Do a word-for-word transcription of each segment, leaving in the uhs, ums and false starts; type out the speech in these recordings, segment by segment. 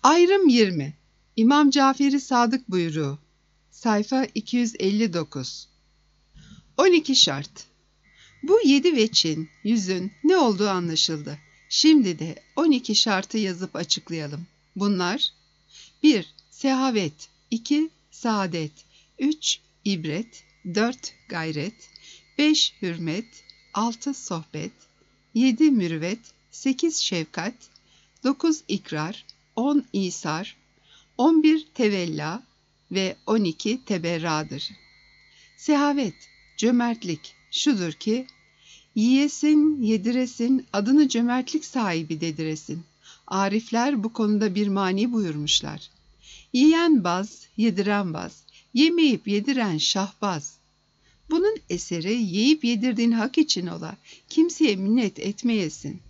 Ayrım yirmi. İmam Cafer-i Sadık buyruğu. Sayfa iki yüz elli dokuz. on iki şart. Bu yedi veçin, yüzün ne olduğu anlaşıldı. Şimdi de on iki şartı yazıp açıklayalım. Bunlar: bir Sehavet, iki Saadet, üç ibret, dört gayret, beş hürmet, altı sohbet, yedi mürüvvet, sekiz şefkat, dokuz ikrar, on isar, on bir tevella ve on iki teberradır. Sehavet, cömertlik şudur ki, yiyesin, yediresin, adını cömertlik sahibi dediresin. Arifler bu konuda bir mani buyurmuşlar. Yiyen baz, yediren baz, yemeyip yediren şahbaz. Bunun eseri yiyip yedirdiğin hak için ola, kimseye minnet etmeyesin.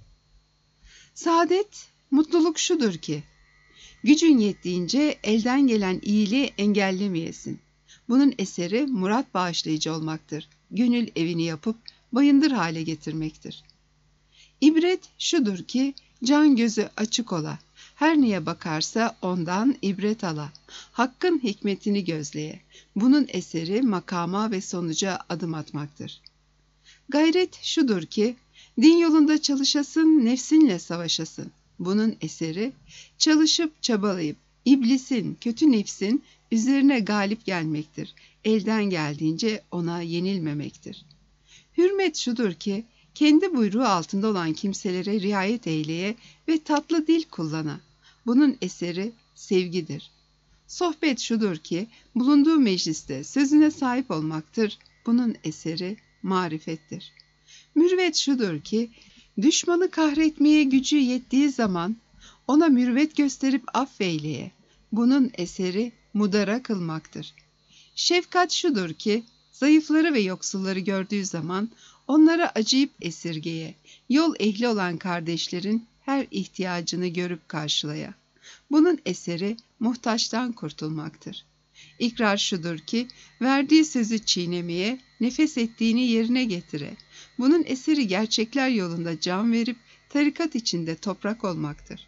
Saadet, mutluluk şudur ki, gücün yettiğince elden gelen iyiliği engellemeyesin. Bunun eseri murat bağışlayıcı olmaktır. Gönül evini yapıp bayındır hale getirmektir. İbret şudur ki, can gözü açık ola, her neye bakarsa ondan ibret ala, hakkın hikmetini gözleye. Bunun eseri makama ve sonuca adım atmaktır. Gayret şudur ki, din yolunda çalışasın, nefsinle savaşasın. Bunun eseri çalışıp çabalayıp iblisin, kötü nefsin üzerine galip gelmektir. Elden geldiğince ona yenilmemektir. Hürmet şudur ki, kendi buyruğu altında olan kimselere riayet eyleye ve tatlı dil kullana. Bunun eseri sevgidir. Sohbet şudur ki, bulunduğu mecliste sözüne sahip olmaktır. Bunun eseri marifettir. Mürüvvet şudur ki, düşmanı kahretmeye gücü yettiği zaman ona mürüvvet gösterip affeyleye. Bunun eseri mudara kılmaktır. Şefkat şudur ki, zayıfları ve yoksulları gördüğü zaman onlara acıyıp esirgeye, yol ehli olan kardeşlerin her ihtiyacını görüp karşılaya. Bunun eseri muhtaçtan kurtulmaktır. İkrar şudur ki, verdiği sözü çiğnemeye, nefes ettiğini yerine getire. Bunun eseri gerçekler yolunda can verip tarikat içinde toprak olmaktır.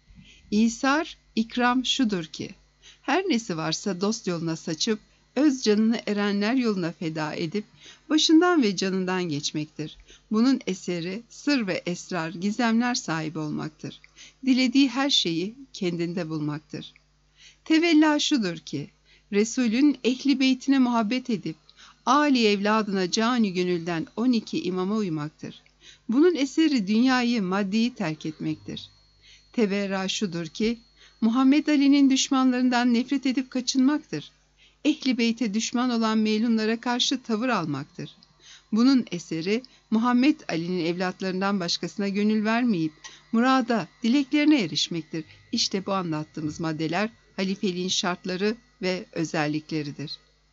İsar, ikram şudur ki, her nesi varsa dost yoluna saçıp, öz canını erenler yoluna feda edip, başından ve canından geçmektir. Bunun eseri sır ve esrar, gizemler sahibi olmaktır. Dilediği her şeyi kendinde bulmaktır. Tevella şudur ki, Resulün ehli beytine muhabbet edip, âli evladına cani gönülden on iki imama uymaktır. Bunun eseri dünyayı, maddeyi terk etmektir. Teberra şudur ki, Muhammed Ali'nin düşmanlarından nefret edip kaçınmaktır. Ehli beyte düşman olan melunlara karşı tavır almaktır. Bunun eseri Muhammed Ali'nin evlatlarından başkasına gönül vermeyip murada, dileklerine erişmektir. İşte bu anlattığımız maddeler halifeliğin şartları ve özellikleridir.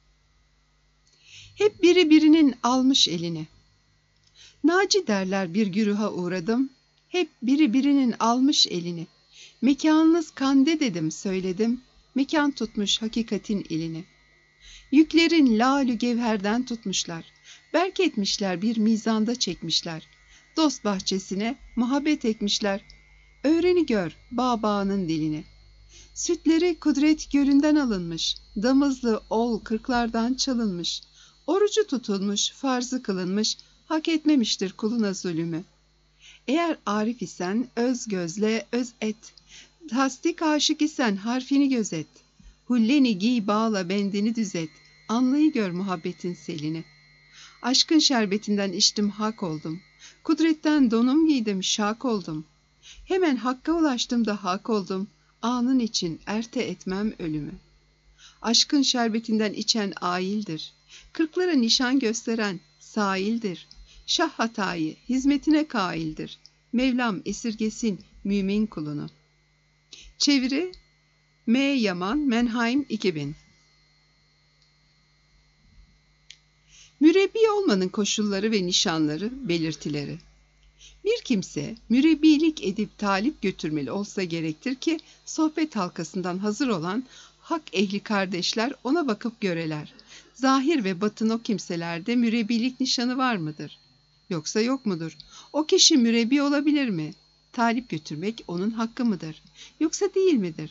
Hep biri birinin almış elini. Naci derler bir güruha uğradım, hep biri birinin almış elini. Mekanınız kande dedim söyledim, mekan tutmuş hakikatin ilini. Yüklerin lalü gevherden tutmuşlar, berk etmişler bir mizanda çekmişler. Dost bahçesine muhabbet ekmişler, öğreni gör bağbağının dilini. Sütleri kudret gölünden alınmış, damızlı ol kırklardan çalınmış. Orucu tutulmuş, farzı kılınmış, hak etmemiştir kuluna zulümü. Eğer arif isen öz gözle öz et, tasdik aşık isen harfini gözet. Hulleni giy bağla bendini düzet, anlayı gör muhabbetin selini. Aşkın şerbetinden içtim hak oldum, kudretten donum giydim şak oldum. Hemen hakka ulaştım da hak oldum, anın için erte etmem ölümü. Aşkın şerbetinden içen aildir, kırklara nişan gösteren saildir. Şah hatayı hizmetine kaildir, Mevlam esirgesin mümin kulunu. Çeviri M. Yaman, Menheim iki bin. Mürebbi olmanın koşulları ve nişanları, belirtileri. Bir kimse mürebbilik edip talip götürmeli olsa gerektir ki sohbet halkasından hazır olan hak ehli kardeşler ona bakıp göreler. Zahir ve batın o kimselerde mürebbilik nişanı var mıdır? Yoksa yok mudur? O kişi mürebbi olabilir mi? Talip götürmek onun hakkı mıdır? Yoksa değil midir?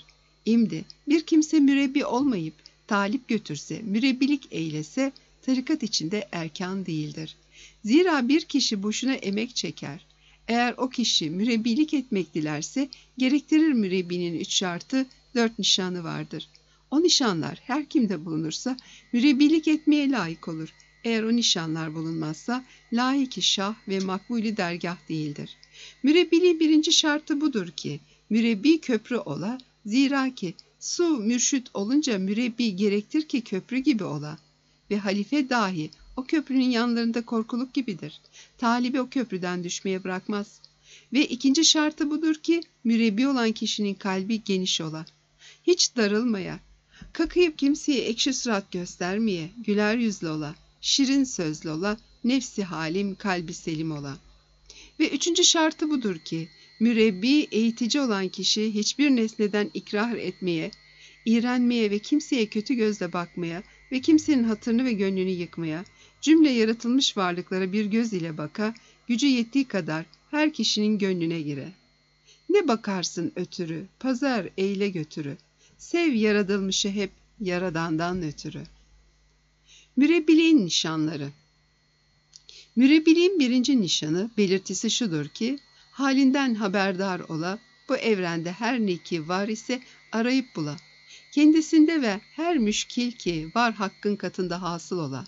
İmdi bir kimse mürebbi olmayıp talip götürse, mürebbilik eylese, tarikat içinde erkan değildir. Zira bir kişi boşuna emek çeker. Eğer o kişi mürebbilik etmek dilerse, gerektirir mürebbinin üç şartı, dört nişanı vardır. O nişanlar her kimde bulunursa, mürebbilik etmeye layık olur. Eğer o nişanlar bulunmazsa, layık-ı şah ve makbulü dergah değildir. Mürebbiliğin birinci şartı budur ki, mürebbi köprü ola, zira ki su mürşit olunca mürebbi gerektir ki köprü gibi ola. Ve halife dahi o köprünün yanlarında korkuluk gibidir. Talibi o köprüden düşmeye bırakmaz. Ve ikinci şartı budur ki, mürebbi olan kişinin kalbi geniş ola. Hiç darılmaya, kakayıp kimseye ekşi surat göstermeye, güler yüzlü ola, şirin sözlü ola, nefsi halim, kalbi selim ola. Ve üçüncü şartı budur ki, mürebbi, eğitici olan kişi hiçbir nesneden ikrah etmeye, iğrenmeye ve kimseye kötü gözle bakmaya ve kimsenin hatırını ve gönlünü yıkmaya, cümle yaratılmış varlıklara bir göz ile baka, gücü yettiği kadar her kişinin gönlüne gire. Ne bakarsın ötürü, pazar eyle götürü, sev yaratılmışı hep yaradandan ötürü. Mürebbiliğin nişanları. Mürebbiliğin birinci nişanı, belirtisi şudur ki, halinden haberdar ola, bu evrende her ne ki var ise arayıp bula. Kendisinde ve her müşkil ki var hakkın katında hasıl ola.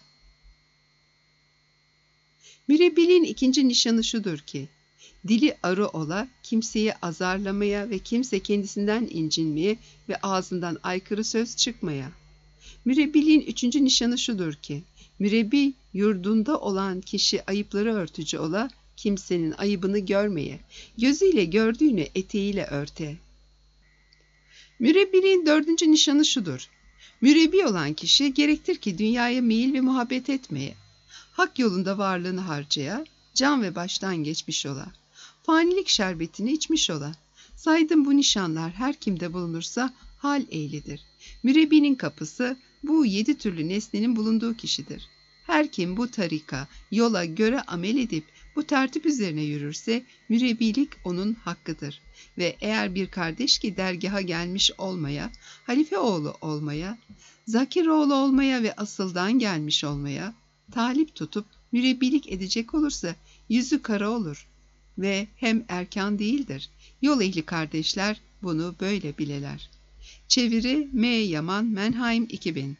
Mürebbiliğin ikinci nişanı şudur ki, dili arı ola, kimseyi azarlamaya ve kimse kendisinden incinmeye ve ağzından aykırı söz çıkmaya. Mürebbiliğin üçüncü nişanı şudur ki, mürebbi yurdunda olan kişi ayıpları örtücü ola, kimsenin ayıbını görmeye, gözüyle gördüğünü eteğiyle örte. Mürebbiliğin dördüncü nişanı şudur, mürebbi olan kişi gerektir ki dünyaya meyil ve muhabbet etmeye, hak yolunda varlığını harcaya, can ve baştan geçmiş ola, fanilik şerbetini içmiş ola. Saydım bu nişanlar her kimde bulunursa hal eylidir. Mürebbinin kapısı bu yedi türlü nesnenin bulunduğu kişidir. Her kim bu tarika, yola göre amel edip bu tertip üzerine yürürse mürebbilik onun hakkıdır. Ve eğer bir kardeş ki dergaha gelmiş olmaya, halife oğlu olmaya, zakir oğlu olmaya ve asıldan gelmiş olmaya, talip tutup mürebbilik edecek olursa yüzü kara olur ve hem erkan değildir. Yol ehli kardeşler bunu böyle bileler. Çeviri M. Yaman Menheim iki bin.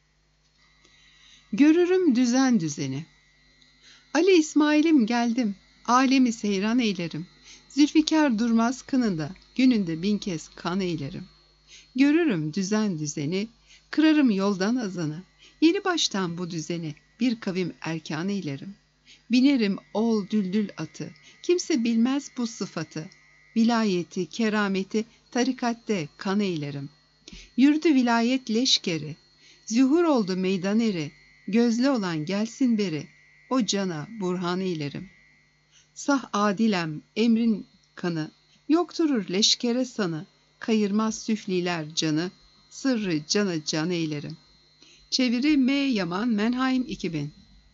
Görürüm düzen düzeni. Ali İsmail'im geldim, alemi seyran eylerim. Zülfikar durmaz kınında, gününde bin kez kan eylerim. Görürüm düzen düzeni, kırarım yoldan azanı. Yeni baştan bu düzeni bir kavim erkan eylerim. Binerim ol düldül atı, kimse bilmez bu sıfatı. Vilayeti, kerameti tarikatte kan eylerim. Yürüdü vilayet leşkeri, zühur oldu meydan eri, gözlü olan gelsin beri, o cana burhan eylerim. Sah adilem emrin kanı, yokturur leşkere sanı, kayırmaz süfliler canı, sırrı canı can eylerim. Çeviri M. Yaman Menheim iki bin.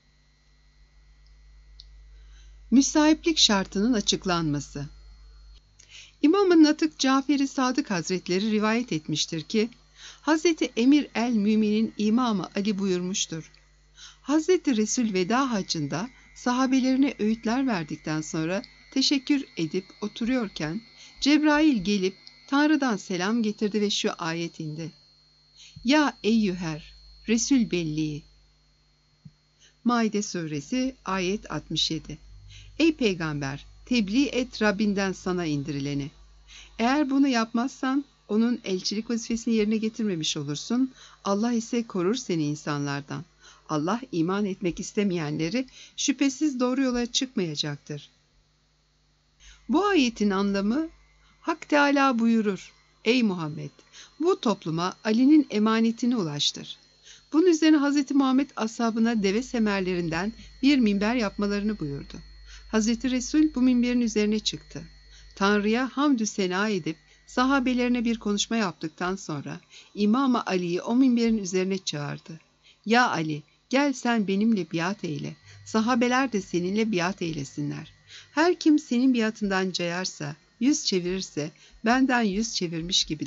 Müsahiplik şartının açıklanması. İmam-ı Natık Cafer-i Sadık Hazretleri rivayet etmiştir ki, Hazreti Emir el-Mümin'in İmamı Ali buyurmuştur. Hazreti Resul veda hacında sahabelerine öğütler verdikten sonra teşekkür edip oturuyorken Cebrail gelip Tanrı'dan selam getirdi ve şu ayet indi. Ya eyyüher Resul belli. Maide suresi ayet altmış yedi. Ey peygamber, tebliğ et Rabbinden sana indirileni. Eğer bunu yapmazsan onun elçilik vazifesini yerine getirmemiş olursun. Allah ise korur seni insanlardan. Allah iman etmek istemeyenleri şüphesiz doğru yola çıkmayacaktır. Bu ayetin anlamı, Hak Teâlâ buyurur. Ey Muhammed, bu topluma Ali'nin emanetini ulaştır. Bunun üzerine Hz. Muhammed ashabına deve semerlerinden bir minber yapmalarını buyurdu. Hz. Resul bu minberin üzerine çıktı. Tanrı'ya hamdü sena edip sahabelerine bir konuşma yaptıktan sonra İmam-ı Ali'yi o minberin üzerine çağırdı. Ya Ali, gel sen benimle biat eyle, sahabeler de seninle biat eylesinler. Her kim senin biatından cayarsa, yüz çevirirse, benden yüz çevirmiş gibidir.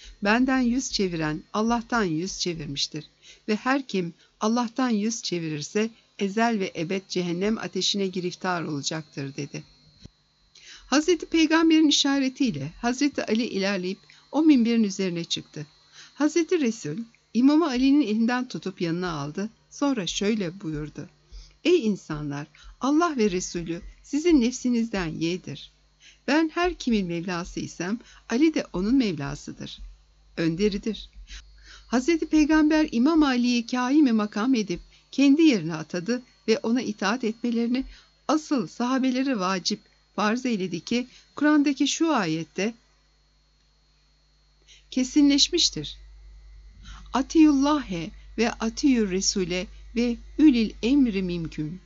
Benden yüz çeviren Allah'tan yüz çevirmiştir. Ve her kim Allah'tan yüz çevirirse ezel ve ebed cehennem ateşine giriftar olacaktır dedi. Hazreti Peygamber'in işaretiyle Hazreti Ali ilerleyip o minberin üzerine çıktı. Hazreti Resul İmam Ali'nin elinden tutup yanına aldı. Sonra şöyle buyurdu. Ey insanlar! Allah ve Resulü sizin nefsinizden yeğdir. Ben her kimin Mevlası isem Ali de onun Mevlasıdır. Önderidir. Hazreti Peygamber İmam Ali'yi kâim-i makam edip kendi yerine atadı ve ona itaat etmelerini asıl sahabelere vacip farz eyledi ki Kur'an'daki şu ayette kesinleşmiştir. Atiyullâhe ve atiyur Resule ve ülil emri mimkün.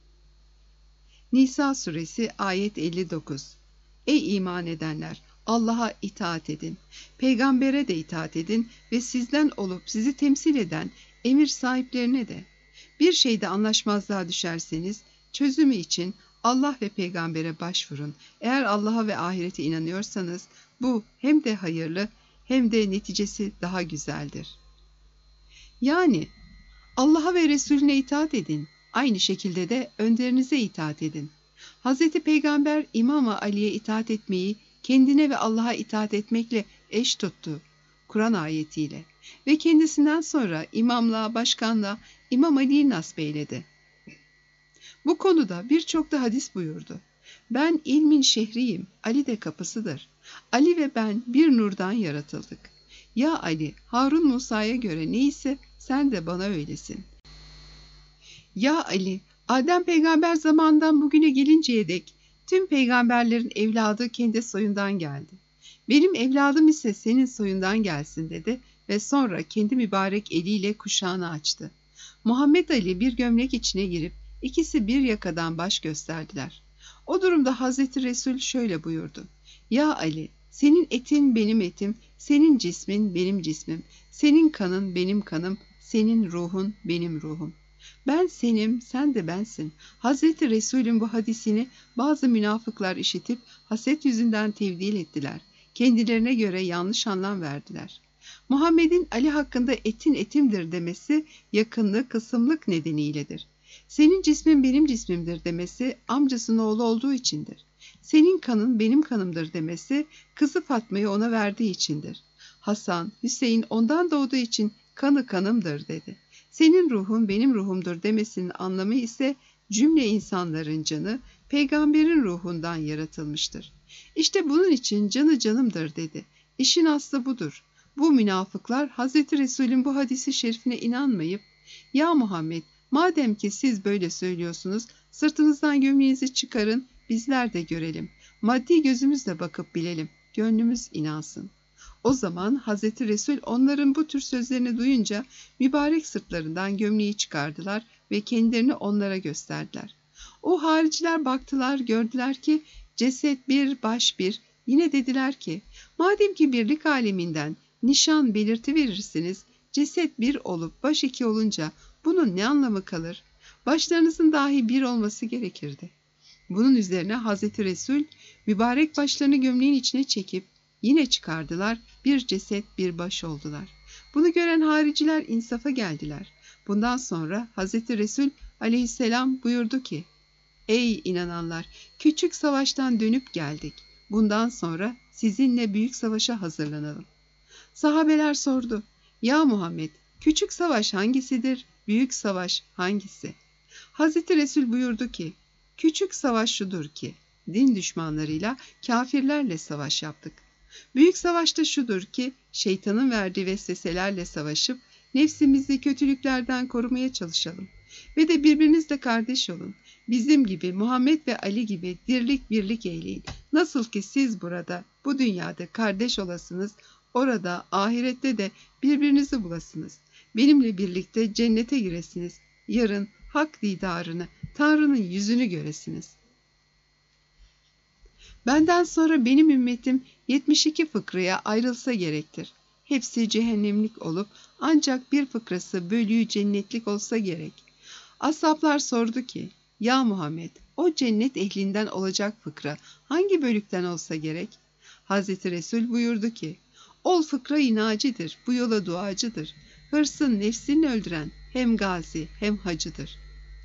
Nisa suresi ayet elli dokuz. Ey iman edenler! Allah'a itaat edin, peygambere de itaat edin ve sizden olup sizi temsil eden emir sahiplerine de. Bir şeyde anlaşmazlığa düşerseniz çözümü için Allah ve peygambere başvurun. Eğer Allah'a ve ahirete inanıyorsanız bu hem de hayırlı hem de neticesi daha güzeldir. Yani Allah'a ve Resulüne itaat edin. Aynı şekilde de önderinize itaat edin. Hazreti Peygamber İmam Ali'ye itaat etmeyi kendine ve Allah'a itaat etmekle eş tuttu. Kur'an ayetiyle ve kendisinden sonra imamlığa, başkanlığa İmam Ali'yi nasip eyledi. Bu konuda birçok da hadis buyurdu. Ben ilmin şehriyim, Ali de kapısıdır. Ali ve ben bir nurdan yaratıldık. Ya Ali, Harun Musa'ya göre neyse sen de bana öylesin. Ya Ali, Adem peygamber zamandan bugüne gelinceye dek tüm peygamberlerin evladı kendi soyundan geldi. Benim evladım ise senin soyundan gelsin dedi ve sonra kendi mübarek eliyle kuşağını açtı. Muhammed Ali bir gömlek içine girip ikisi bir yakadan baş gösterdiler. O durumda Hazreti Resul şöyle buyurdu. Ya Ali, senin etin benim etim, senin cismin benim cismim, senin kanın benim kanım, senin ruhun benim ruhum. Ben senim, sen de bensin. Hazreti Resul'ün bu hadisini bazı münafıklar işitip haset yüzünden tevdil ettiler. Kendilerine göre yanlış anlam verdiler. Muhammed'in Ali hakkında etin etimdir demesi yakınlık, kısımlık nedeniyledir. Senin cismin benim cismimdir demesi amcasının oğlu olduğu içindir. Senin kanın benim kanımdır demesi kızı Fatma'yı ona verdiği içindir. Hasan, Hüseyin ondan doğduğu için kanı kanımdır dedi. Senin ruhun benim ruhumdur demesinin anlamı ise cümle insanların canı peygamberin ruhundan yaratılmıştır. İşte bunun için canı canımdır dedi. İşin aslı budur. Bu münafıklar Hazreti Resul'ün bu hadisi şerifine inanmayıp ya Muhammed madem ki siz böyle söylüyorsunuz sırtınızdan gömleğinizi çıkarın bizler de görelim. Maddi gözümüzle bakıp bilelim. Gönlümüz inansın. O zaman Hazreti Resul onların bu tür sözlerini duyunca mübarek sırtlarından gömleği çıkardılar ve kendilerini onlara gösterdiler. O hariciler baktılar, gördüler ki ceset bir, baş bir. Yine dediler ki madem ki birlik aleminden nişan belirti verirsiniz, ceset bir olup baş iki olunca bunun ne anlamı kalır? Başlarınızın dahi bir olması gerekirdi. Bunun üzerine Hazreti Resul mübarek başlarını gömleğin içine çekip yine çıkardılar, bir ceset bir baş oldular. Bunu gören hariciler insafa geldiler. Bundan sonra Hazreti Resul aleyhisselam buyurdu ki, ey inananlar, küçük savaştan dönüp geldik. Bundan sonra sizinle büyük savaşa hazırlanalım. Sahabeler sordu, ya Muhammed, küçük savaş hangisidir, büyük savaş hangisi? Hazreti Resul buyurdu ki, küçük savaş şudur ki, din düşmanlarıyla, kafirlerle savaş yaptık. Büyük savaşta şudur ki, şeytanın verdiği vesveselerle savaşıp, nefsimizi kötülüklerden korumaya çalışalım. Ve de birbirinizle kardeş olun. Bizim gibi, Muhammed ve Ali gibi dirlik birlik eyleyin. Nasıl ki siz burada, bu dünyada kardeş olasınız, orada, ahirette de birbirinizi bulasınız. Benimle birlikte cennete giresiniz. Yarın hak didarını, Tanrı'nın yüzünü göresiniz. Benden sonra benim ümmetim yetmiş iki fıkraya ayrılsa gerektir. Hepsi cehennemlik olup ancak bir fıkrası bölüğü cennetlik olsa gerek. Ashablar sordu ki, ya Muhammed, o cennet ehlinden olacak fıkra hangi bölükten olsa gerek? Hazreti Resul buyurdu ki, Ol fıkra-i nacidir, bu yola duacıdır. Hırsın nefsini öldüren hem gazi hem hacıdır.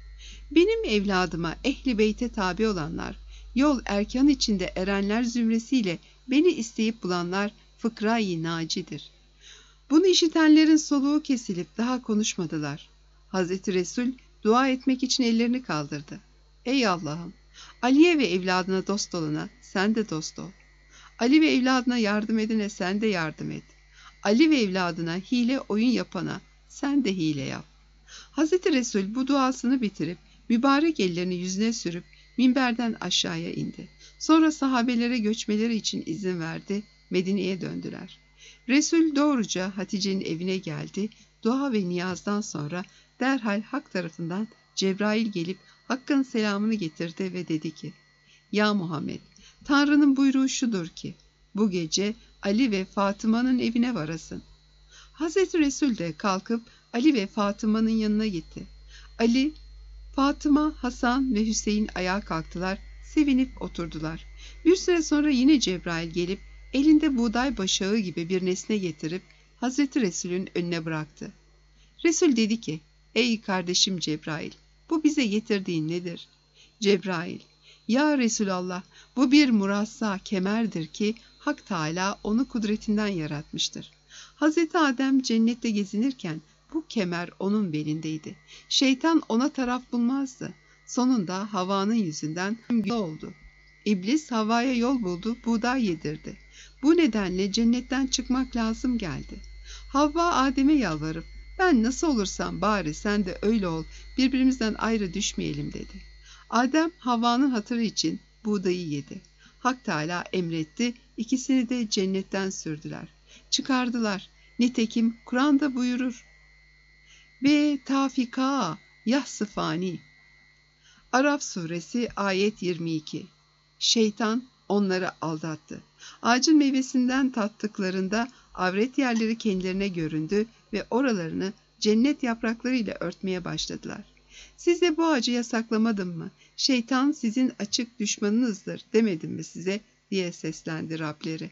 Benim evladıma ehli beyte tabi olanlar, yol erkan içinde erenler zümresiyle beni isteyip bulanlar fıkra-i nacidir. Bunu işitenlerin soluğu kesilip daha konuşmadılar. Hazreti Resul dua etmek için ellerini kaldırdı. Ey Allah'ım! Ali'ye ve evladına dost olana sen de dost ol. Ali ve evladına yardım edene sen de yardım et. Ali ve evladına hile oyun yapana sen de hile yap. Hazreti Resul bu duasını bitirip mübarek ellerini yüzüne sürüp minberden aşağıya indi. Sonra sahabelere göçmeleri için izin verdi, Medine'ye döndüler. Resul doğruca Hatice'nin evine geldi, dua ve niyazdan sonra derhal Hak tarafından Cebrail gelip Hakk'ın selamını getirdi ve dedi ki, Ya Muhammed, Tanrı'nın buyruğu şudur ki, bu gece Ali ve Fatıma'nın evine varasın. Hazreti Resul de kalkıp Ali ve Fatıma'nın yanına gitti. Ali, Fatıma, Hasan ve Hüseyin ayağa kalktılar, sevinip oturdular. Bir süre sonra yine Cebrail gelip elinde buğday başağı gibi bir nesne getirip Hazreti Resul'ün önüne bıraktı. Resul dedi ki, Ey kardeşim Cebrail, bu bize getirdiğin nedir? Cebrail, Ya Resulallah, bu bir murassa kemerdir ki Hak Teâlâ onu kudretinden yaratmıştır. Hazreti Adem cennette gezinirken bu kemer onun belindeydi. Şeytan ona taraf bulmazdı. Sonunda Havva'nın yüzünden oldu. İblis Havva'ya yol buldu, buğday yedirdi. Bu nedenle cennetten çıkmak lazım geldi. Havva Adem'e yalvarıp, ben nasıl olursam bari sen de öyle ol, birbirimizden ayrı düşmeyelim dedi. Adem Havva'nın hatırı için buğdayı yedi. Hak Teâlâ emretti, ikisini de cennetten sürdüler. Çıkardılar. Nitekim Kur'an'da buyurur. Ve tafika yahsıfani. Araf suresi ayet yirmi iki. Şeytan onları aldattı. Ağacın meyvesinden tattıklarında avret yerleri kendilerine göründü ve oralarını cennet yapraklarıyla örtmeye başladılar. Size bu ağacı yasaklamadım mı? Şeytan sizin açık düşmanınızdır demedim mi size diye seslendi Rableri.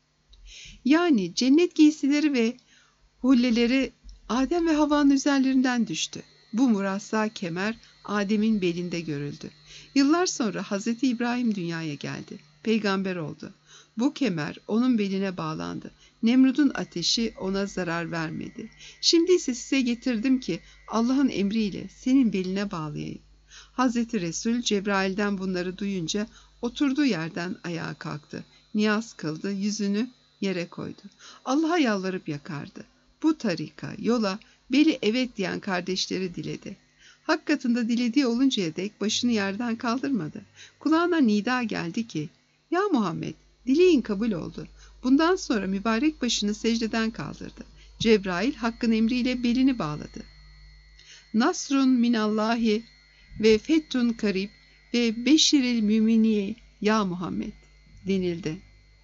Yani cennet giysileri ve hulleleri Adem ve Havva'nın üzerlerinden düştü. Bu murassa kemer Adem'in belinde görüldü. Yıllar sonra Hazreti İbrahim dünyaya geldi. Peygamber oldu. Bu kemer onun beline bağlandı. Nemrud'un ateşi ona zarar vermedi. Şimdi ise size getirdim ki Allah'ın emriyle senin beline bağlayayım. Hazreti Resul Cebrail'den bunları duyunca oturduğu yerden ayağa kalktı. Niyaz kıldı, yüzünü yere koydu. Allah'a yalvarıp yakardı. Bu tarika, yola beli evet diyen kardeşleri diledi. Hak katında dilediği oluncaya dek başını yerden kaldırmadı. Kulağına nida geldi ki, Ya Muhammed, dileğin kabul oldu. Bundan sonra mübarek başını secdeden kaldırdı. Cebrail Hakk'ın emriyle belini bağladı. Nasrun minallahi ve fettun karib ve beşiril müminiye ya Muhammed denildi.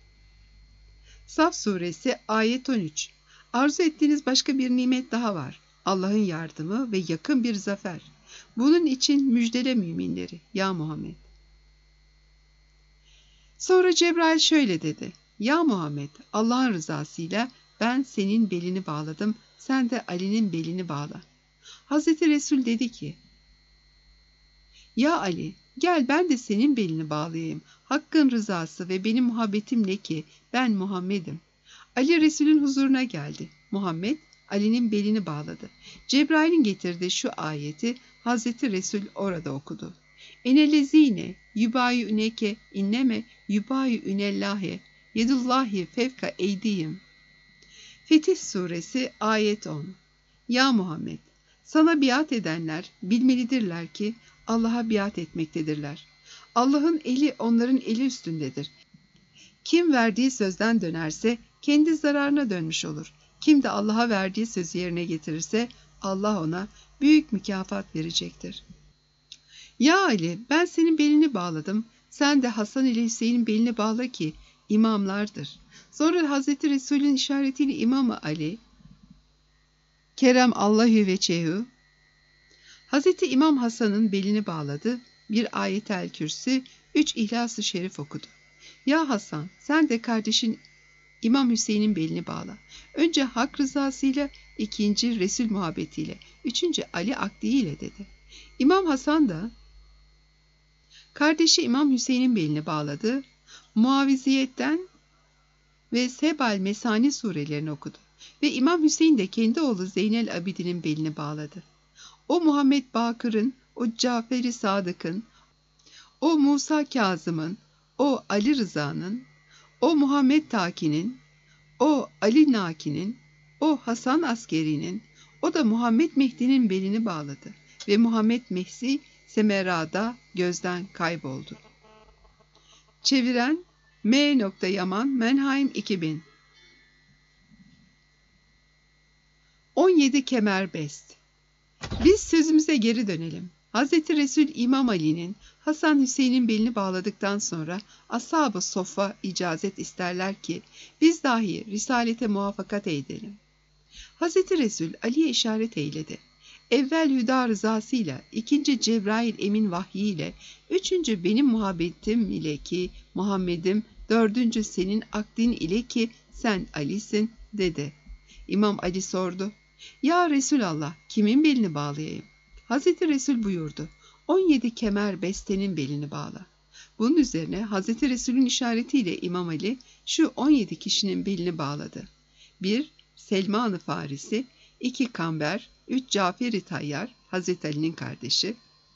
Saf suresi ayet on üç. Arzu ettiğiniz başka bir nimet daha var. Allah'ın yardımı ve yakın bir zafer. Bunun için müjdele müminleri ya Muhammed. Sonra Cebrail şöyle dedi. Ya Muhammed, Allah'ın rızasıyla ben senin belini bağladım, sen de Ali'nin belini bağla. Hazreti Resul dedi ki, Ya Ali, gel ben de senin belini bağlayayım. Hakkın rızası ve benim muhabbetimle ki ben Muhammed'im. Ali Resul'ün huzuruna geldi. Muhammed, Ali'nin belini bağladı. Cebrail'in getirdiği şu ayeti Hazreti Resul orada okudu. Enellezine yubayüneke inneme yubayünellahi yedullahi fevka eydiyim. Fetih suresi ayet on. Ya Muhammed, sana biat edenler bilmelidirler ki Allah'a biat etmektedirler. Allah'ın eli onların eli üstündedir. Kim verdiği sözden dönerse kendi zararına dönmüş olur. Kim de Allah'a verdiği sözü yerine getirirse Allah ona büyük mükafat verecektir. Ya Ali, ben senin belini bağladım. Sen de Hasan ile Hüseyin'in belini bağla ki imamlardır. Sonra Hazreti Resul'ün işaretiyle İmam Ali, Kerem Allahü ve Çehu, Hazreti İmam Hasan'ın belini bağladı. Bir ayet-el kürsü, üç İhlas-ı Şerif okudu. Ya Hasan, sen de kardeşin İmam Hüseyin'in belini bağla. Önce hak rızasıyla, ikinci Resul muhabbetiyle, üçüncü Ali akdiyle dedi. İmam Hasan da kardeşi İmam Hüseyin'in belini bağladı. Muaviziyetten ve Sebal Mesani surelerini okudu. Ve İmam Hüseyin de kendi oğlu Zeynel Abidin'in belini bağladı. O Muhammed Bakır'ın, o Cafer-i Sadık'ın, o Musa Kazım'ın, o Ali Rıza'nın, o Muhammed Taki'nin, o Ali Naki'nin, o Hasan Askeri'nin, o da Muhammed Mehdi'nin belini bağladı. Ve Muhammed Mehdi Semera'da gözden kayboldu. Çeviren M. Yaman, Mannheim iki bin. on yedi Kemerbest. Biz sözümüze geri dönelim. Hazreti Resul İmam Ali'nin, Hasan Hüseyin'in belini bağladıktan sonra ashab-ı soffa icazet isterler ki biz dahi risalete muvaffakat edelim. Hazreti Resul Ali'ye işaret eyledi. Evvel hüda rızasıyla, ikinci Cebrail emin vahyiyle, üçüncü benim muhabbetim ile ki Muhammed'im, dördüncü senin akdin ile ki sen Ali'sin dedi. İmam Ali sordu. Ya Resulallah, kimin belini bağlayayım? Hazreti Resul buyurdu. on yedi kemer bestenin belini bağla. Bunun üzerine Hazreti Resul'ün işaretiyle İmam Ali şu on yedi kişinin belini bağladı. bir Selman-ı Farisi, iki Kamber, üç Cafer-i Tayyar, Hazreti Ali'nin kardeşi.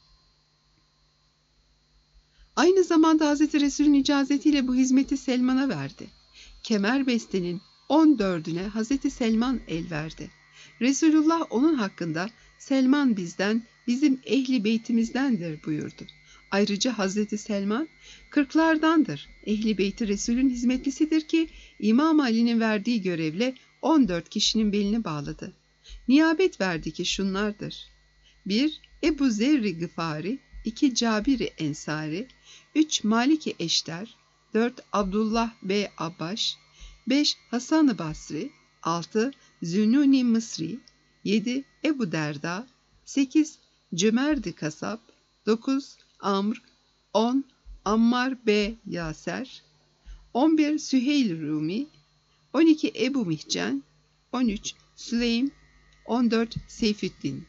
Aynı zamanda Hazreti Resul'ün icazetiyle bu hizmeti Selman'a verdi. Kemer bestenin on dördüne Hazreti Selman el verdi. Resulullah onun hakkında Selman bizden, bizim ehli beytimizdendir buyurdu. Ayrıca Hazreti Selman kırklardandır. Ehli beyti Resul'ün hizmetlisidir ki İmam Ali'nin verdiği görevle on dört kişinin belini bağladı. Niyabet verdi ki şunlardır. bir Ebu Zer-i Gıfari, iki Cabir-i Ensari, üç Malik-i Eşter, dört Abdullah bey Abbaş, beş Hasan-ı Basri, altı Zünnuni Mısri, yedi Ebu Derda, sekiz Cömerdi Kasap, dokuz Amr, on Ammar b Yaser, on bir Süheyl Rumi, on iki Ebu Mihcen, on üç Süleym, on dört Seyfüddin.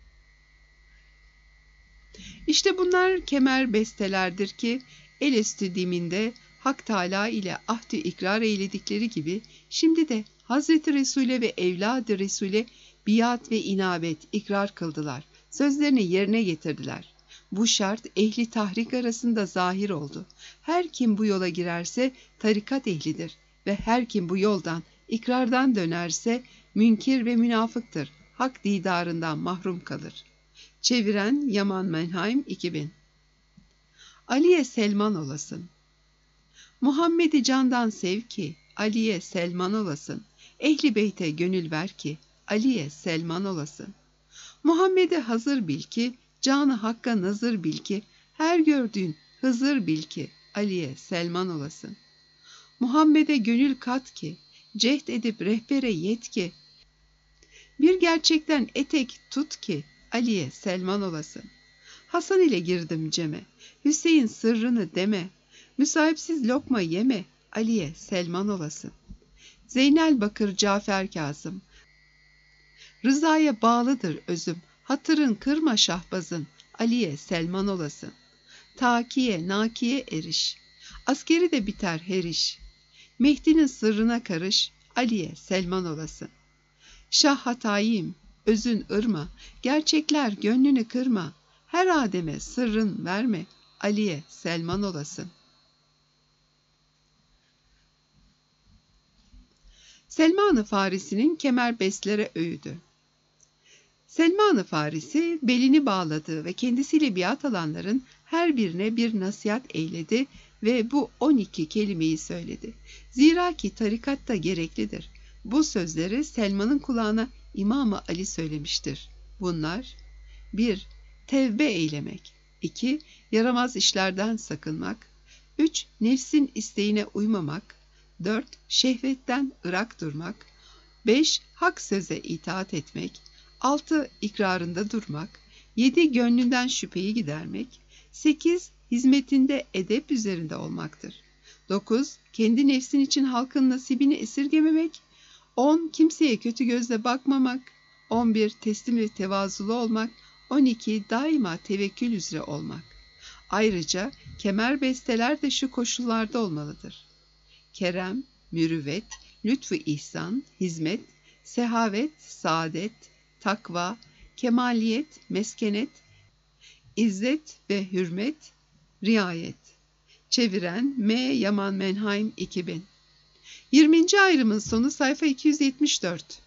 İşte bunlar kemer bestelerdir ki Elestü diminde Hak Teâlâ ile ahd-i ikrar eyledikleri gibi şimdi de Hazreti Resul'e ve evlad-ı Resul'e biat ve inabet ikrar kıldılar. Sözlerini yerine getirdiler. Bu şart ehli tahrik arasında zahir oldu. Her kim bu yola girerse tarikat ehlidir ve her kim bu yoldan, ikrardan dönerse münkir ve münafıktır. Hak didarından mahrum kalır. Çeviren Yaman Mannheim iki bin. Ali'ye Selman olasın. Muhammed'i candan sev ki Ali'ye Selman olasın. Ehli beyte gönül ver ki Ali'ye Selman olasın. Muhammed'i hazır bil ki canı hakka nazır bil ki her gördüğün Hızır bil ki Ali'ye Selman olasın. Muhammed'e gönül kat ki cehd edip rehbere yet ki bir gerçekten etek tut ki Ali'ye Selman olasın. Hasan ile girdim ceme, Hüseyin sırrını deme, müsahipsiz lokma yeme, Ali'ye Selman olasın. Zeynel Bakır Cafer Kazım, Rıza'ya bağlıdır özüm, hatırın kırma şahbazın, Ali'ye Selman olasın. Takiye, nakiye eriş, askeri de biter her iş. Mehdi'nin sırrına karış, Ali'ye Selman olasın. Şah hatayim, özün ırma, gerçekler gönlünü kırma, her ademe sırrın verme, Ali'ye Selman olasın. Selman-ı Farisi'nin kemerbestlere öğüdü. Selman-ı Farisi belini bağladığı ve kendisiyle biat alanların her birine bir nasihat eyledi ve bu on iki kelimeyi söyledi. Zira ki tarikatta gereklidir. Bu sözleri Selman'ın kulağına İmam-ı Ali söylemiştir. Bunlar bir Tevbe eylemek, iki Yaramaz işlerden sakınmak, üç Nefsin isteğine uymamak, dört Şehvetten ırak durmak, beş Hak söze itaat etmek, altı ikrarında durmak, yedi Gönlünden şüpheyi gidermek, sekiz Hizmetinde edep üzerinde olmaktır. dokuz. Kendi nefsin için halkın nasibini esirgememek. on. Kimseye kötü gözle bakmamak. on bir. Teslim ve tevazulu olmak. on iki. Daima tevekkül üzere olmak. Ayrıca kemerbesteler de şu koşullarda olmalıdır: kerem, mürüvvet, lütfu ihsan, hizmet, sehavet, saadet, takva, kemaliyet, meskenet, izzet ve hürmet, riayet. Çeviren M. Yaman Menheim iki bin. yirminci ayrımın sonu sayfa iki yüz yetmiş dört.